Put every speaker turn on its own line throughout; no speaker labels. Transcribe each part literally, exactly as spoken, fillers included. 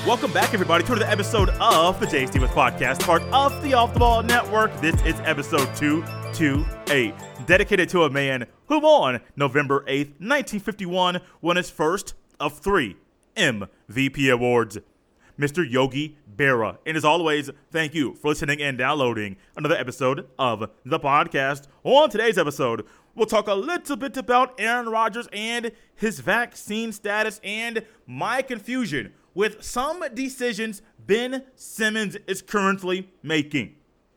Welcome back, everybody, to another episode of the Jay Stevens Podcast, part of the Off the Ball Network. This is episode two twenty-eight, dedicated to a man who on November eighth, nineteen fifty-one, won his first of three M V P awards, Mister Yogi Berra. And as always, thank you for listening and downloading another episode of the podcast. On today's episode, we'll talk a little bit about Aaron Rodgers and his vaccine status and my confusion with some decisions Ben Simmons is currently making.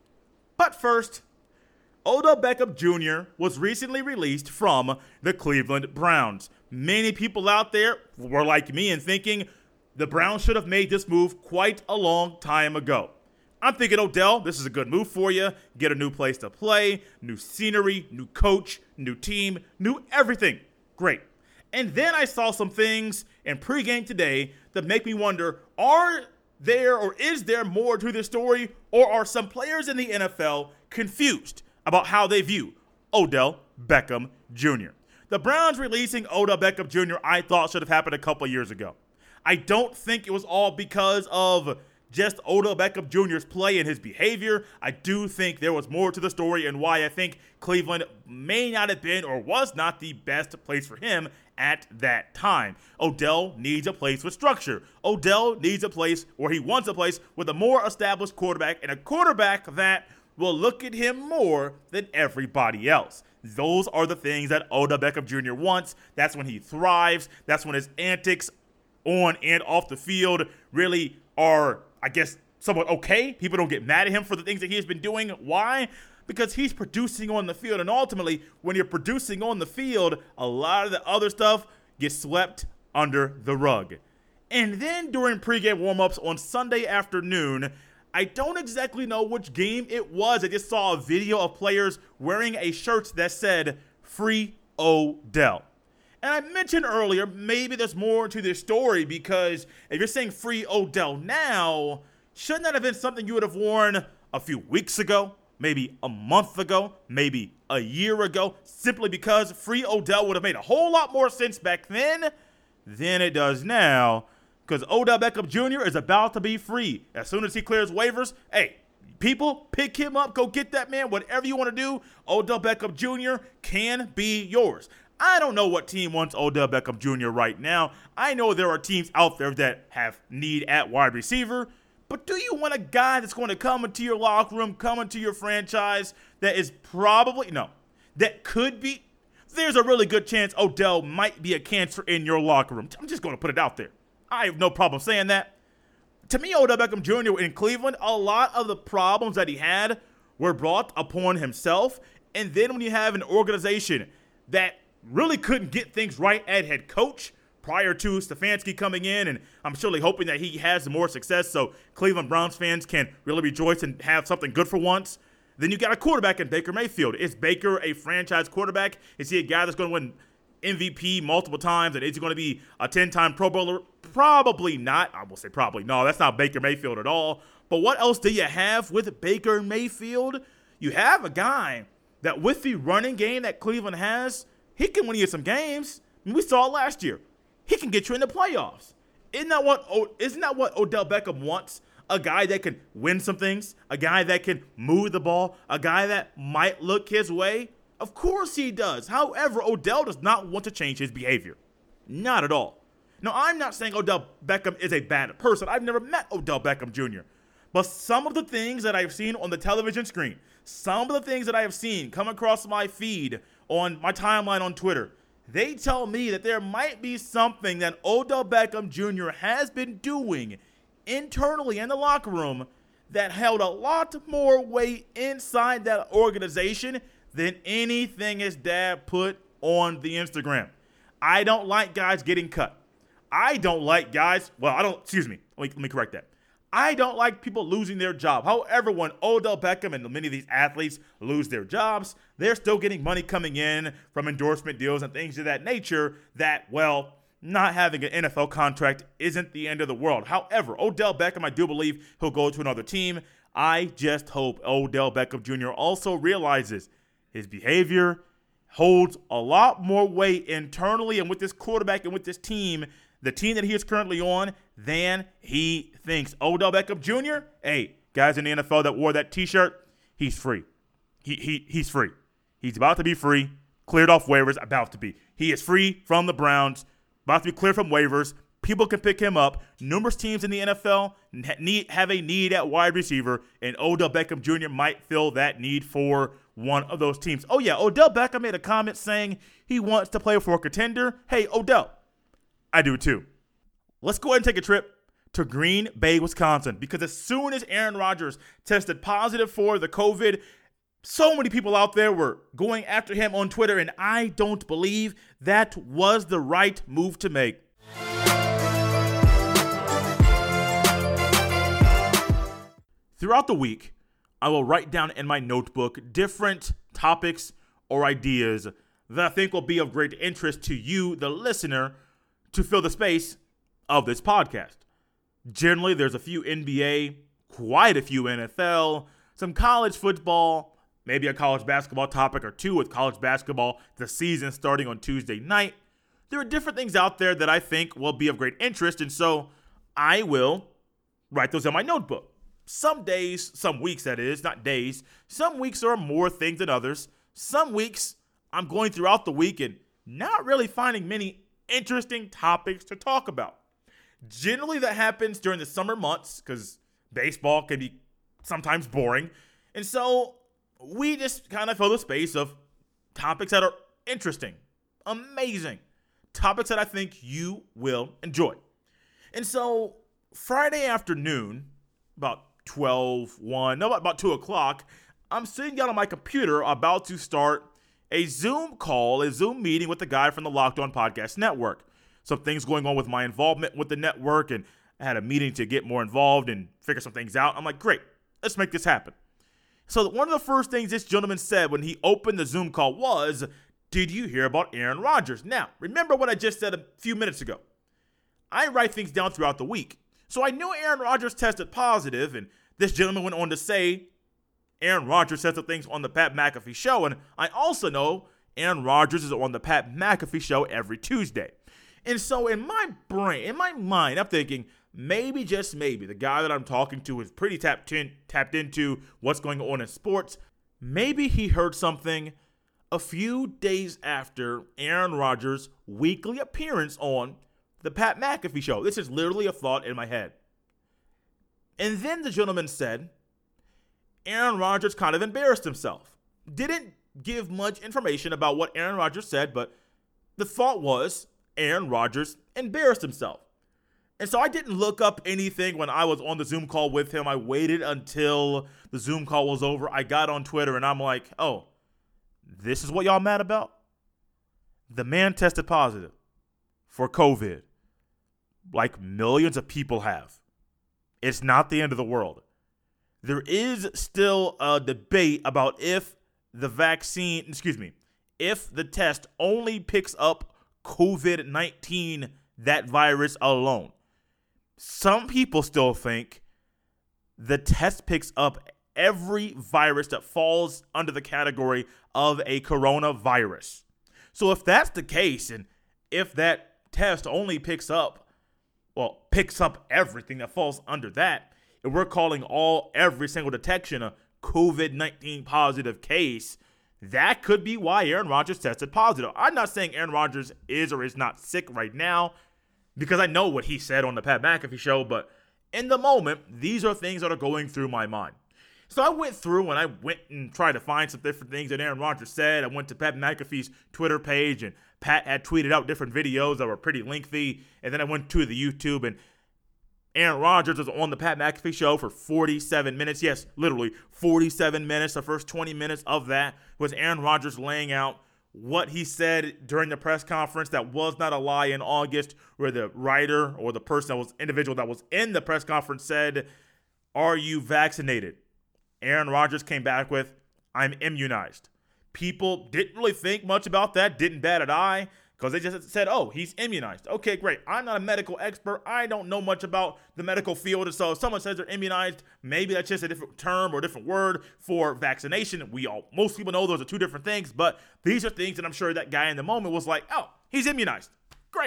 But first, Odell Beckham Junior was recently released from the Cleveland Browns. Many people out there were like me and thinking the Browns should have made this move quite a long time ago. I'm thinking, Odell, this is a good move for you. Get a new place to play, new scenery, new coach, new team, new everything. Great. And then I saw some things in pregame today that make me wonder, are there or is there more to this story, or are some players in the N F L confused about how they view Odell Beckham Junior? The Browns releasing Odell Beckham Junior I thought should have happened a couple years ago. I don't think it was all because of just Odell Beckham Junior's play and his behavior. I do think there was more to the story and why I think Cleveland may not have been or was not the best place for him at that time. Odell needs a place with structure. Odell needs a place, or he wants a place, with a more established quarterback, and a quarterback that will look at him more than everybody else. Those are the things that Odell Beckham Junior wants. That's when he thrives. That's when his antics on and off the field really are, I guess, somewhat okay. People don't get mad at him for the things that he has been doing. Why? Because he's producing on the field. And ultimately, when you're producing on the field, a lot of the other stuff gets swept under the rug. And then during pregame warmups on Sunday afternoon, I don't exactly know which game it was. I just saw a video of players wearing a shirt that said, "Free Odell." And I mentioned earlier, maybe there's more to this story, because if you're saying free Odell now, shouldn't that have been something you would have worn a few weeks ago, maybe a month ago, maybe a year ago, simply because free Odell would have made a whole lot more sense back then than it does now, because Odell Beckham Junior is about to be free. As soon as he clears waivers, hey, people, pick him up, go get that man, whatever you want to do, Odell Beckham Junior can be yours. I don't know what team wants Odell Beckham Junior right now. I know there are teams out there that have need at wide receiver, but do you want a guy that's going to come into your locker room, come into your franchise, that is probably, no, that could be, there's a really good chance Odell might be a cancer in your locker room. I'm just going to put it out there. I have no problem saying that. To me, Odell Beckham Junior in Cleveland, a lot of the problems that he had were brought upon himself. And then when you have an organization that really couldn't get things right at head coach prior to Stefanski coming in, and I'm surely hoping that he has more success so Cleveland Browns fans can really rejoice and have something good for once. Then you got a quarterback in Baker Mayfield. Is Baker a franchise quarterback? Is he a guy that's going to win M V P multiple times, and is he going to be a ten-time Pro Bowler? Probably not. I will say probably. No, that's not Baker Mayfield at all. But what else do you have with Baker Mayfield? You have a guy that with the running game that Cleveland has, he can win you some games. I mean, we saw it last year. He can get you in the playoffs. Isn't that what isn't that what Odell Beckham wants? A guy that can win some things, a guy that can move the ball, a guy that might look his way. Of course he does. However, Odell does not want to change his behavior. Not at all. Now, I'm not saying Odell Beckham is a bad person. I've never met Odell Beckham Junior But some of the things that I've seen on the television screen, some of the things that I have seen come across my feed on my timeline on Twitter, they tell me that there might be something that Odell Beckham Junior has been doing internally in the locker room that held a lot more weight inside that organization than anything his dad put on the Instagram. I don't like guys getting cut. I don't like guys, well, I don't, excuse me, let me, let me correct that. I don't like people losing their job. However, when Odell Beckham and many of these athletes lose their jobs, they're still getting money coming in from endorsement deals and things of that nature that, well, not having an N F L contract isn't the end of the world. However, Odell Beckham, I do believe he'll go to another team. I just hope Odell Beckham Junior also realizes his behavior holds a lot more weight internally and with this quarterback and with this team the team that he is currently on than he thinks. Odell Beckham Junior, hey, guys in the N F L that wore that t-shirt, he's free. He he He's free. He's about to be free, cleared off waivers, about to be. He is free from the Browns, about to be cleared from waivers. People can pick him up. Numerous teams in the N F L need, have a need at wide receiver, and Odell Beckham Junior might fill that need for one of those teams. Oh, yeah, Odell Beckham made a comment saying he wants to play for a contender. Hey, Odell, I do too. Let's go ahead and take a trip to Green Bay, Wisconsin, because as soon as Aaron Rodgers tested positive for the COVID, so many people out there were going after him on Twitter, and I don't believe that was the right move to make. Throughout the week, I will write down in my notebook different topics or ideas that I think will be of great interest to you, the listener, to fill the space of this podcast. Generally, there's a few N B A, quite a few N F L, some college football, maybe a college basketball topic or two with college basketball, the season starting on Tuesday night. There are different things out there that I think will be of great interest, and so I will write those in my notebook. Some days, some weeks that is, not days, some weeks are more things than others. Some weeks I'm going throughout the week and not really finding many interesting topics to talk about. Generally that happens during the summer months because baseball can be sometimes boring. And so we just kind of fill the space of topics that are interesting, amazing, topics that I think you will enjoy. And so Friday afternoon, about twelve, one, no, about two o'clock, I'm sitting down on my computer about to start a Zoom call, a Zoom meeting with the guy from the Locked On Podcast Network. Some things going on with my involvement with the network, and I had a meeting to get more involved and figure some things out. I'm like, great, let's make this happen. So one of the first things this gentleman said when he opened the Zoom call was, did you hear about Aaron Rodgers? Now, remember what I just said a few minutes ago. I write things down throughout the week. So I knew Aaron Rodgers tested positive, and this gentleman went on to say Aaron Rodgers said some things on the Pat McAfee show, and I also know Aaron Rodgers is on the Pat McAfee show every Tuesday. And so in my brain, in my mind, I'm thinking maybe, just maybe, the guy that I'm talking to is pretty tapped in, tapped into what's going on in sports. Maybe he heard something a few days after Aaron Rodgers' weekly appearance on the Pat McAfee show. This is literally a thought in my head. And then the gentleman said, Aaron Rodgers kind of embarrassed himself. Didn't give much information about what Aaron Rodgers said, but the thought was Aaron Rodgers embarrassed himself. And so I didn't look up anything when I was on the Zoom call with him. I waited until the Zoom call was over. I got on Twitter and I'm like, oh, this is what y'all mad about? The man tested positive for COVID, like millions of people have. It's not the end of the world. There is still a debate about if the vaccine, excuse me, if the test only picks up COVID nineteen, that virus alone. Some people still think the test picks up every virus that falls under the category of a coronavirus. So if that's the case, and if that test only picks up, well, picks up everything that falls under that, and we're calling all every single detection a COVID nineteen positive case, that could be why Aaron Rodgers tested positive. I'm not saying Aaron Rodgers is or is not sick right now, because I know what he said on the Pat McAfee show, but in the moment, these are things that are going through my mind. So I went through and I went and tried to find some different things that Aaron Rodgers said. I went to Pat McAfee's Twitter page, and Pat had tweeted out different videos that were pretty lengthy. And then I went to the YouTube, and Aaron Rodgers was on the Pat McAfee show for forty-seven minutes. Yes, literally forty-seven minutes. The first twenty minutes of that was Aaron Rodgers laying out what he said during the press conference that was not a lie in August, where the writer or the person that was individual that was in the press conference said, "Are you vaccinated?" Aaron Rodgers came back with, "I'm immunized." People didn't really think much about that, didn't bat an eye, because they just said, oh, he's immunized. Okay, great. I'm not a medical expert. I don't know much about the medical field. And so if someone says they're immunized, maybe that's just a different term or a different word for vaccination. We all, most people know those are two different things, but these are things that I'm sure that guy in the moment was like, oh, he's immunized. Great.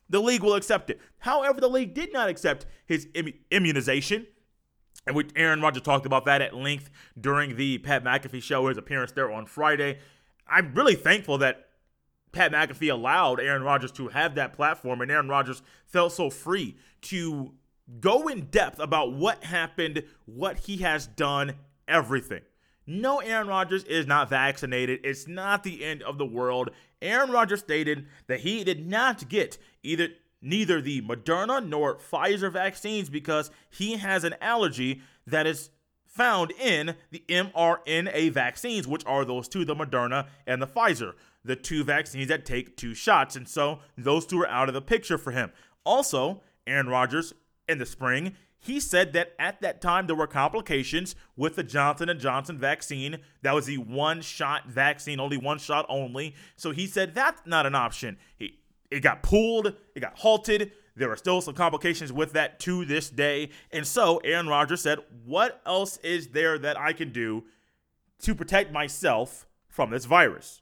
the league will accept it. However, the league did not accept his Im- immunization. And we, Aaron Rodgers talked about that at length during the Pat McAfee show, his appearance there on Friday. I'm really thankful that Pat McAfee allowed Aaron Rodgers to have that platform, and Aaron Rodgers felt so free to go in depth about what happened, what he has done, everything. No, Aaron Rodgers is not vaccinated. It's not the end of the world. Aaron Rodgers stated that he did not get either neither the Moderna nor Pfizer vaccines because he has an allergy that is found in the mRNA vaccines, which are those two, the Moderna and the Pfizer, the two vaccines that take two shots. And so those two are out of the picture for him. Also, Aaron Rodgers, in the spring, he said that at that time there were complications with the Johnson and Johnson vaccine. That was the one-shot vaccine, only one shot only. So he said that's not an option. He, it got pulled, it got halted. There are still some complications with that to this day. And so Aaron Rodgers said, what else is there that I can do to protect myself from this virus?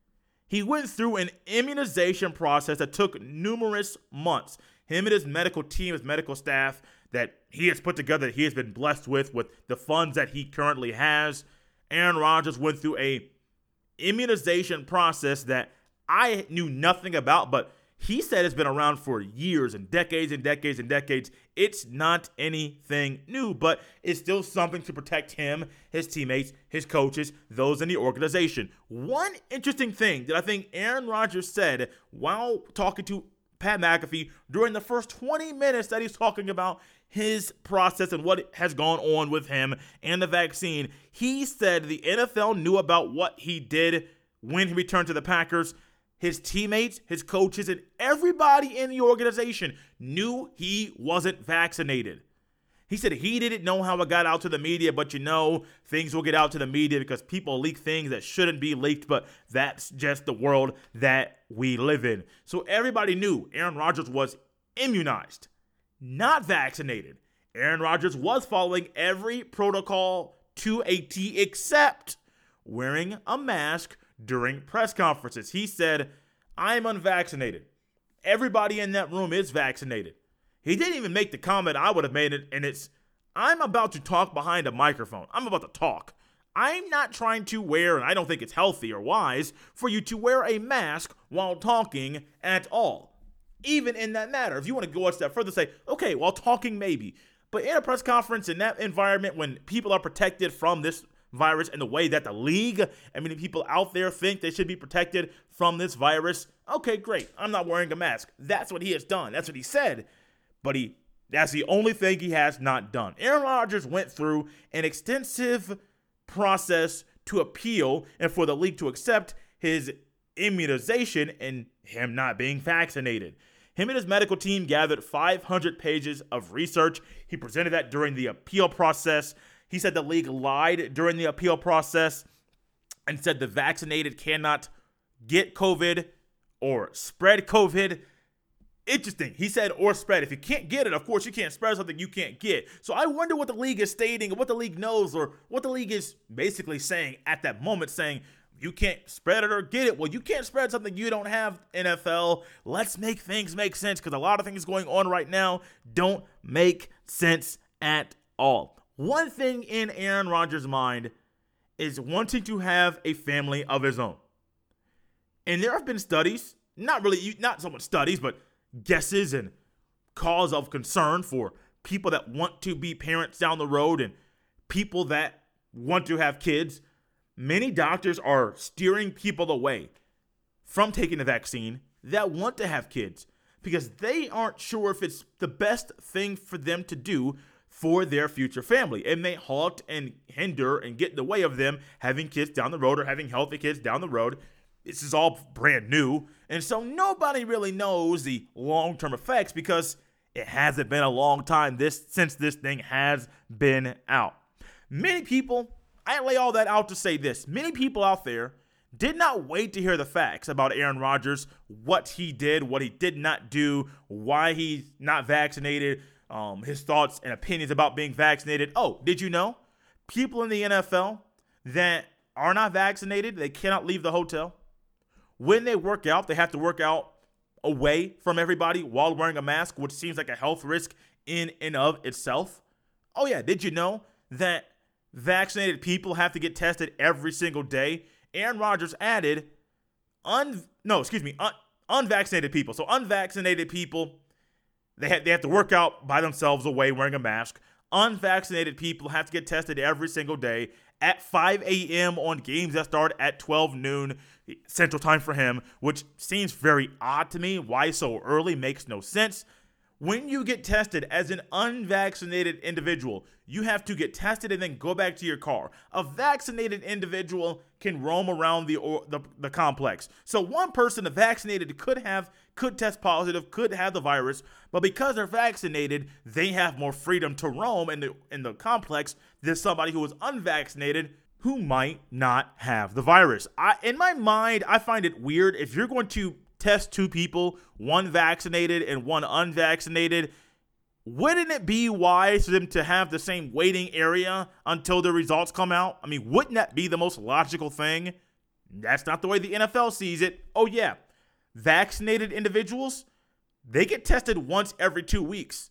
He went through an immunization process that took numerous months. Him and his medical team, his medical staff that he has put together, that he has been blessed with, with the funds that he currently has. Aaron Rodgers went through a immunization process that I knew nothing about, but he said it's been around for years and decades and decades and decades. It's not anything new, but it's still something to protect him, his teammates, his coaches, those in the organization. One interesting thing that I think Aaron Rodgers said while talking to Pat McAfee during the first twenty minutes that he's talking about his process and what has gone on with him and the vaccine, he said the N F L knew about what he did when he returned to the Packers. His teammates, his coaches, and everybody in the organization knew he wasn't vaccinated. He said he didn't know how it got out to the media, but you know, things will get out to the media because people leak things that shouldn't be leaked, but that's just the world that we live in. So everybody knew Aaron Rodgers was immunized, not vaccinated. Aaron Rodgers was following every protocol to a T except wearing a mask during press conferences. He said, I'm unvaccinated. Everybody in that room is vaccinated. He didn't even make the comment I would have made it, and it's, I'm about to talk behind a microphone. I'm about to talk. I'm not trying to wear, and I don't think it's healthy or wise, for you to wear a mask while talking at all. Even in that matter, if you want to go a step further, say, okay, while talking maybe. But in a press conference, in that environment, when people are protected from this virus in the way that the league and many people out there think they should be protected from this virus, okay, great. I'm not wearing a mask. That's what he has done. That's what he said. But he that's the only thing he has not done. Aaron Rodgers went through an extensive process to appeal and for the league to accept his immunization and him not being vaccinated. Him and his medical team gathered five hundred pages of research. He presented that during the appeal process. He said the league lied during the appeal process and said the vaccinated cannot get COVID or spread COVID. Interesting. He said or spread. If you can't get it, of course, you can't spread something you can't get. So I wonder what the league is stating, or what the league knows, or what the league is basically saying at that moment, saying you can't spread it or get it. Well, you can't spread something you don't have, N F L. Let's make things make sense, because a lot of things going on right now don't make sense at all. One thing in Aaron Rodgers' mind is wanting to have a family of his own. And there have been studies, not really, not so much studies, but guesses and cause of concern for people that want to be parents down the road and people that want to have kids. Many doctors are steering people away from taking the vaccine that want to have kids because they aren't sure if it's the best thing for them to do for their future family. It may halt and hinder and get in the way of them having kids down the road or having healthy kids down the road. This is all brand new. And so nobody really knows the long-term effects because it hasn't been a long time this since this thing has been out. Many people, I lay all that out to say this. Many people out there did not wait to hear the facts about Aaron Rodgers, what he did, what he did not do, why he's not vaccinated, um, his thoughts and opinions about being vaccinated. Oh, did you know? People in the N F L that are not vaccinated, they cannot leave the hotel. When they work out, they have to work out away from everybody while wearing a mask, which seems like a health risk in and of itself. Oh yeah, did you know that vaccinated people have to get tested every single day? Aaron Rodgers added, un no, excuse me, un- unvaccinated people. So unvaccinated people, they have, they have to work out by themselves away wearing a mask. Unvaccinated people have to get tested every single day at five a.m. on games that start at twelve noon Central Time for him, which seems very odd to me. Why so early? Makes no sense. When you get tested as an unvaccinated individual, you have to get tested and then go back to your car. A vaccinated individual can roam around the or, the, the complex. So one person vaccinated could have could test positive, could have the virus, but because they're vaccinated, they have more freedom to roam in the in the complex than somebody who is unvaccinated who might not have the virus. I, in my mind, I find it weird if you're going to test two people, one vaccinated and one unvaccinated, wouldn't it be wise for them to have the same waiting area until the results come out? I mean, wouldn't that be the most logical thing? That's not the way the N F L sees it. Oh yeah, vaccinated individuals, they get tested once every two weeks.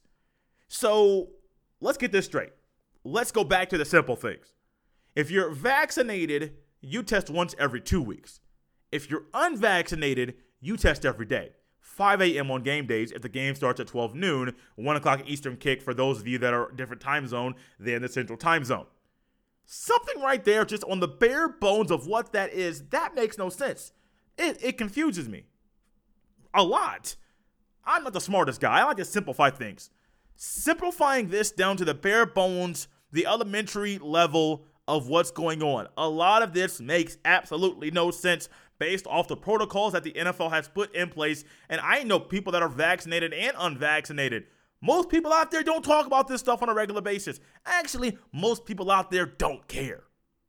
So let's get this straight. Let's go back to the simple things. If you're vaccinated, you test once every two weeks. If you're unvaccinated, you test every day. five a.m. on game days if the game starts at twelve noon, one o'clock Eastern kick for those of you that are a different time zone than the Central Time Zone. Something right there, just on the bare bones of what that is, that makes no sense. It, it confuses me a lot. I'm not the smartest guy. I like to simplify things. Simplifying this down to the bare bones, the elementary level of what's going on. A lot of this makes absolutely no sense based off the protocols that the N F L has put in place. And I know people that are vaccinated and unvaccinated. Most people out there don't talk about this stuff on a regular basis. Actually, most people out there don't care.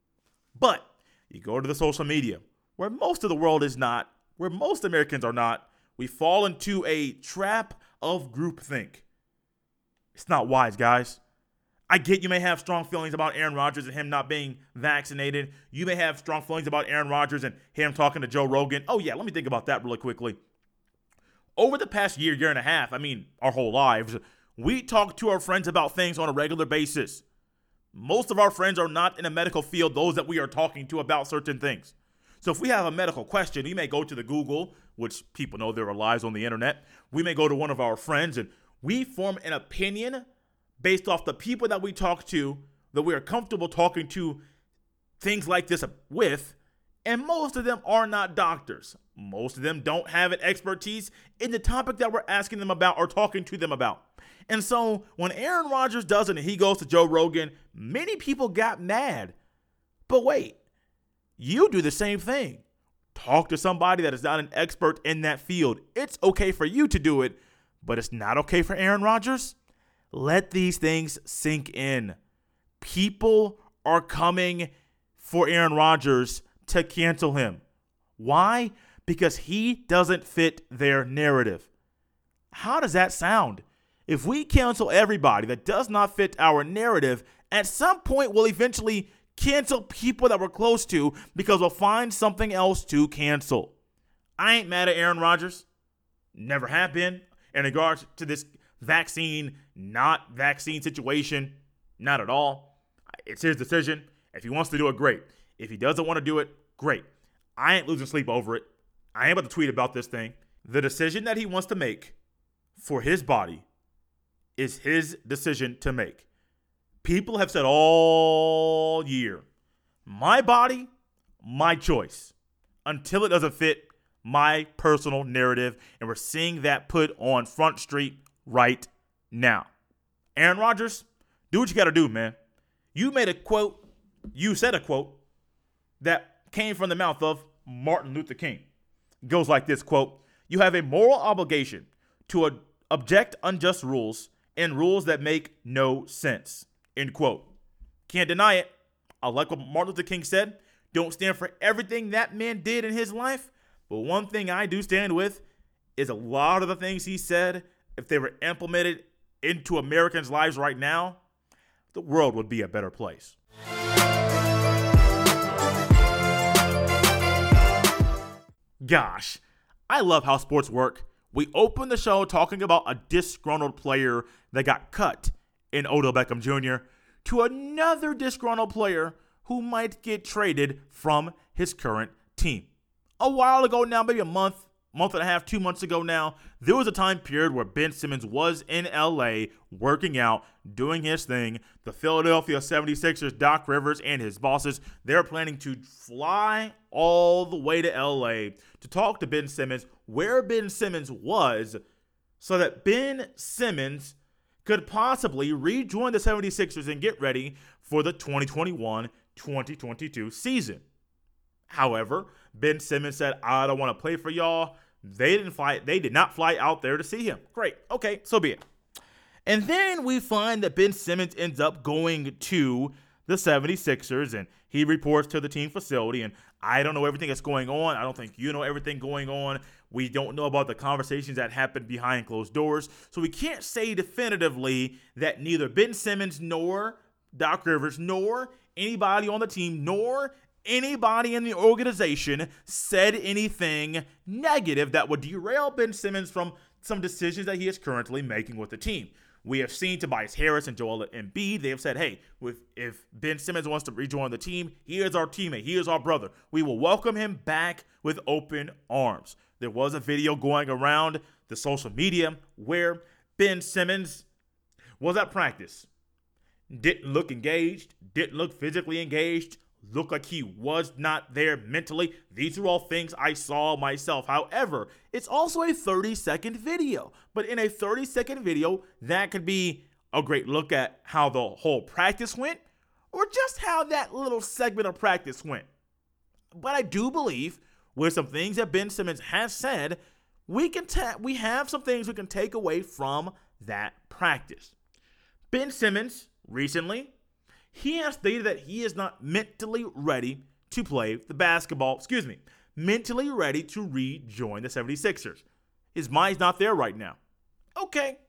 But you go to the social media, where most of the world is not, where most Americans are not, we fall into a trap of groupthink. It's not wise, guys. I get you may have strong feelings about Aaron Rodgers and him not being vaccinated. You may have strong feelings about Aaron Rodgers and him talking to Joe Rogan. Oh, yeah, let me think about that really quickly. Over the past year, year and a half, I mean, our whole lives, we talk to our friends about things on a regular basis. Most of our friends are not in a medical field, those that we are talking to about certain things. So if we have a medical question, we may go to the Google, which people know there are lies on the internet. We may go to one of our friends and we form an opinion based off the people that we talk to, that we are comfortable talking to things like this with, and most of them are not doctors. Most of them don't have an expertise in the topic that we're asking them about or talking to them about. And so when Aaron Rodgers does it and he goes to Joe Rogan, many people got mad. But wait, you do the same thing. Talk to somebody that is not an expert in that field. It's okay for you to do it, but it's not okay for Aaron Rodgers. Let these things sink in. People are coming for Aaron Rodgers to cancel him. Why? Because he doesn't fit their narrative. How does that sound? If we cancel everybody that does not fit our narrative, at some point we'll eventually cancel people that we're close to because we'll find something else to cancel. I ain't mad at Aaron Rodgers. Never have been. In regards to this vaccine, not vaccine situation, not at all. It's his decision. If he wants to do it, great. If he doesn't want to do it, great. I ain't losing sleep over it. I ain't about to tweet about this thing. The decision that he wants to make for his body is his decision to make. People have said all year, my body, my choice, until it doesn't fit my personal narrative, and we're seeing that put on Front Street right now. Aaron Rodgers, do what you got to do, man. You made a quote, you said a quote that came from the mouth of Martin Luther King. It goes like this, quote, "You have a moral obligation to uh, object unjust rules and rules that make no sense," end quote. Can't deny it. I like what Martin Luther King said. Don't stand for everything that man did in his life. But one thing I do stand with is a lot of the things he said, if they were implemented into Americans' lives right now, the world would be a better place. Gosh, I love how sports work. We opened the show talking about a disgruntled player that got cut in Odell Beckham Junior to another disgruntled player who might get traded from his current team. A while ago now, maybe a month, month and a half, two months ago now, there was a time period where Ben Simmons was in L A working out, doing his thing. The Philadelphia seventy-sixers, Doc Rivers, and his bosses, they're planning to fly all the way to L A to talk to Ben Simmons where Ben Simmons was so that Ben Simmons could possibly rejoin the seventy-sixers and get ready for the twenty twenty-one twenty twenty-two season. However, Ben Simmons said, I don't want to play for y'all. They didn't fly. They did not fly out there to see him. Great. Okay, so be it. And then we find that Ben Simmons ends up going to the seventy-sixers, and he reports to the team facility. And I don't know everything that's going on. I don't think you know everything going on. We don't know about the conversations that happened behind closed doors. So we can't say definitively that neither Ben Simmons nor Doc Rivers nor anybody on the team nor anybody in the organization said anything negative that would derail Ben Simmons from some decisions that he is currently making with the team. We have seen Tobias Harris and Joel Embiid. They have said, hey, if, if Ben Simmons wants to rejoin the team, he is our teammate. He is our brother. We will welcome him back with open arms. There was a video going around the social media where Ben Simmons was at practice. Didn't look engaged, didn't look physically engaged, looked like he was not there mentally. These are all things I saw myself. However, it's also a thirty-second video. But in a thirty-second video, that could be a great look at how the whole practice went or just how that little segment of practice went. But I do believe with some things that Ben Simmons has said, we can ta- we have some things we can take away from that practice. Ben Simmons recently, he has stated that he is not mentally ready to play the basketball, excuse me, mentally ready to rejoin the seventy-sixers. His mind's not there right now. Okay.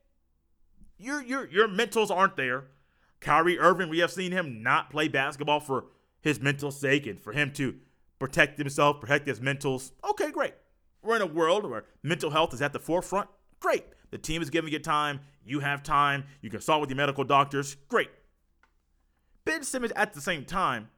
Your your your mentals aren't there. Kyrie Irving, we have seen him not play basketball for his mental sake and for him to protect himself, protect his mentals. Okay, great. We're in a world where mental health is at the forefront. Great. The team is giving you time. You have time. You can consult with your medical doctors. Great. Ben Simmons, at the same time,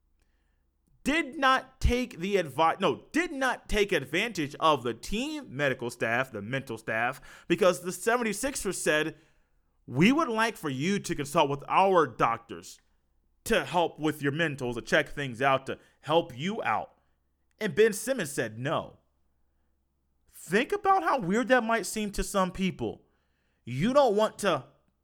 did not take the advice, no, did not take advantage of the team medical staff, the mental staff, because the seventy-sixers said, we would like for you to consult with our doctors to help with your mentals, to check things out, to help you out. And Ben Simmons said no. Think about how weird that might seem to some people. You don't want to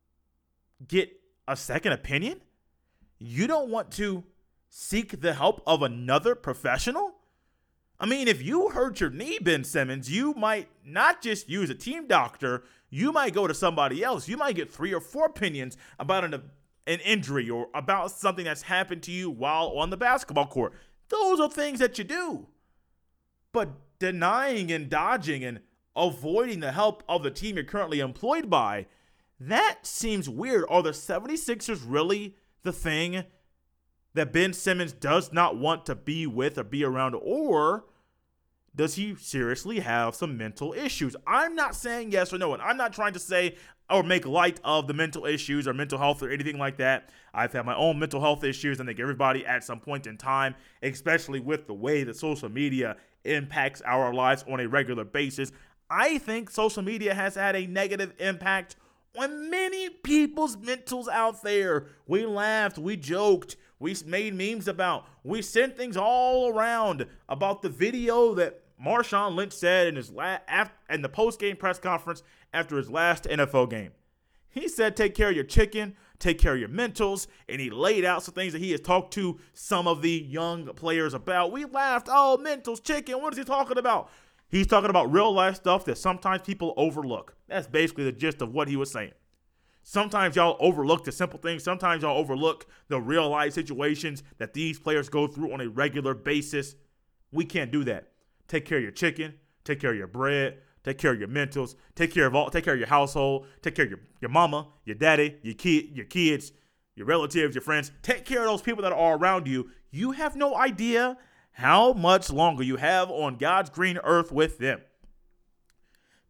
get a second opinion? You don't want to seek the help of another professional? I mean, if you hurt your knee, Ben Simmons, you might not just use a team doctor. You might go to somebody else. You might get three or four opinions about an, an injury or about something that's happened to you while on the basketball court. Those are things that you do. But denying and dodging and avoiding the help of the team you're currently employed by, that seems weird. Are the seventy-sixers really the thing that Ben Simmons does not want to be with or be around, or does he seriously have some mental issues? I'm not saying yes or no, and I'm not trying to say or make light of the mental issues or mental health or anything like that. I've had my own mental health issues. I think everybody at some point in time, especially with the way that social media impacts our lives on a regular basis. I think social media has had a negative impact on many people's mentals out there. We laughed, we joked, we made memes about, we sent things all around about the video that Marshawn Lynch said in his la- after, in the post-game press conference after his last N F L game. He said, take care of your chicken, take care of your mentals, and he laid out some things that he has talked to some of the young players about. We laughed, oh, mentals, chicken, what is he talking about? He's talking about real life stuff that sometimes people overlook. That's basically the gist of what he was saying. Sometimes y'all overlook the simple things. Sometimes y'all overlook the real life situations that these players go through on a regular basis. We can't do that. Take care of your chicken. Take care of your bread. Take care of your mentals. Take care of all. Take care of your household. Take care of your, your mama, your daddy, your kid, your kids, your relatives, your friends. Take care of those people that are around you. You have no idea how much longer you have on God's green earth with them.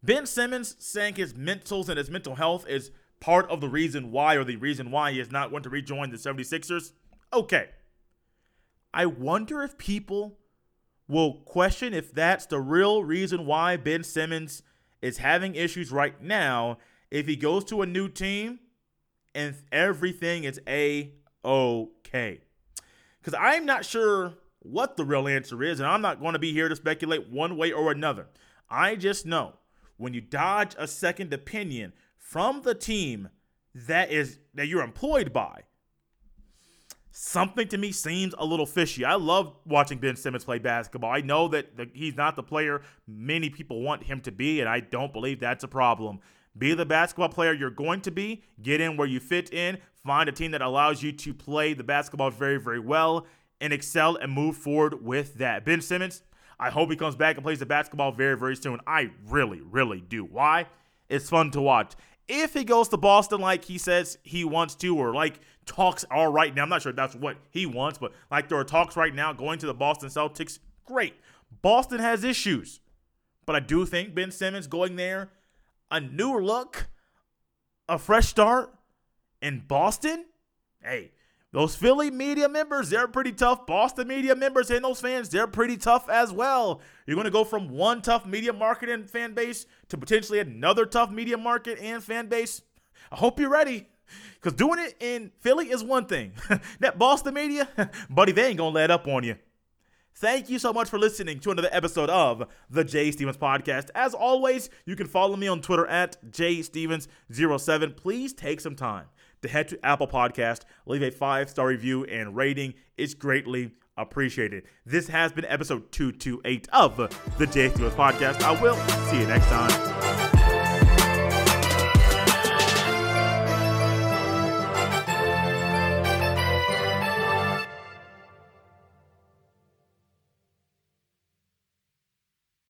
Ben Simmons saying his mentals and his mental health is part of the reason why, or the reason why he is not going to rejoin the seventy-sixers. Okay. I wonder if people will question if that's the real reason why Ben Simmons is having issues right now if he goes to a new team and everything is A-okay. Because I'm not sure what the real answer is, and I'm not going to be here to speculate one way or another. I just know when you dodge a second opinion from the team that is that you're employed by, something to me seems a little fishy. I love watching Ben Simmons play basketball. I know that the, he's not the player many people want him to be, and I don't believe that's a problem. Be the basketball player you're going to be. Get in where you fit in. Find a team that allows you to play the basketball very, very well and excel and move forward with that. Ben Simmons, I hope he comes back and plays the basketball very, very soon. I really, really do. Why? It's fun to watch. If he goes to Boston like he says he wants to, or like talks are right now, I'm not sure if that's what he wants, but like there are talks right now going to the Boston Celtics, great. Boston has issues, but I do think Ben Simmons going there, a new look, a fresh start in Boston, hey, those Philly media members, they're pretty tough. Boston media members and those fans, they're pretty tough as well. You're going to go from one tough media market and fan base to potentially another tough media market and fan base. I hope you're ready, because doing it in Philly is one thing. That Boston media, buddy, they ain't going to let up on you. Thank you so much for listening to another episode of the Jay Stevens Podcast. As always, you can follow me on Twitter at J Stevens zero seven. Please take some time to head to Apple Podcast, leave a five-star review and rating. It's greatly appreciated. This has been episode two twenty-eight of the Jay Stevens Podcast. I will see you next time.